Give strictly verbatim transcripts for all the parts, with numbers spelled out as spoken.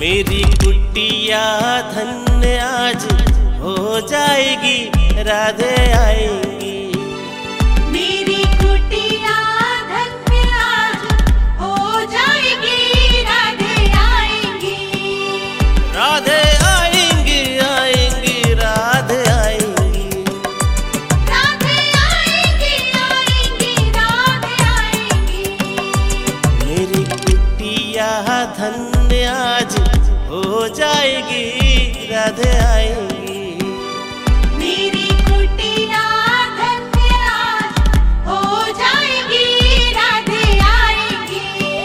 मेरी कुटिया धन्य आज हो जाएगी, राधे आएंगी। मेरी कुटिया धन्य आज हो जाएगी, राधे आएंगी। राधे आएंगी, आएंगी, राधे आएंगी। राधे आएंगी, आएंगी, राधे आएंगी। मेरी कुटिया धन्य आज हो जाएगी, राधे आएंगी। मेरी कुटिया धन्य आज हो जाएगी, राधे आएंगी।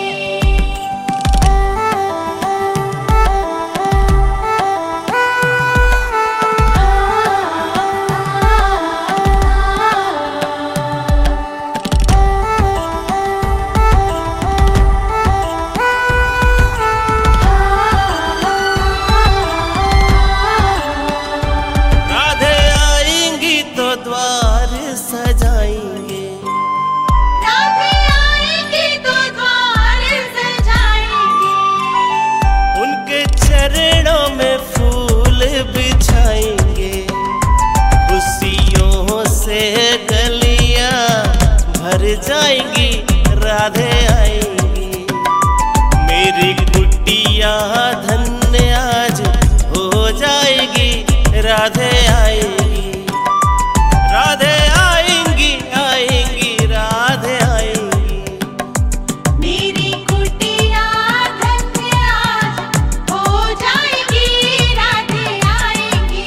राधे आएंगी तो द्वार सजाएंगे, राधे आएंगी तो द्वार सजाएंगे। उनके चरणों में फूल बिछाएंगे। खुशियों से गलियां भर जाएंगी, राधे आएंगी। मेरी कुटिया धन्य आज हो जाएगी, राधे आएंगी। राधे आएंगी, आएंगी, राधे आएंगी। मेरी कुटिया धन्य आज हो जाएगी, राधे आएंगी।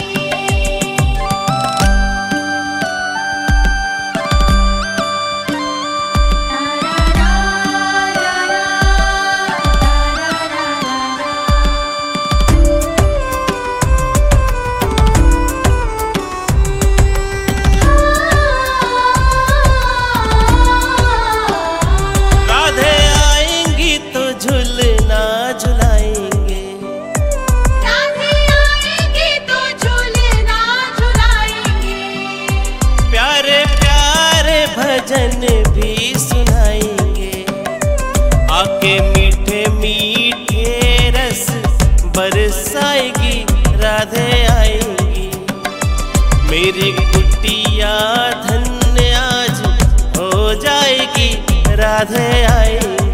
राधे आएंगी तो झूलना झुलाएंगे। राधे आएंगी तो झूलना झुलाएंगे। प्यारे प्यारे भजन भी सुनाएंगे। आके मीठे मीठे रस बरसाएगी, राधे आएंगी। मेरी कुटिया धन्य आज हो जाएगी, राधे आएंगी।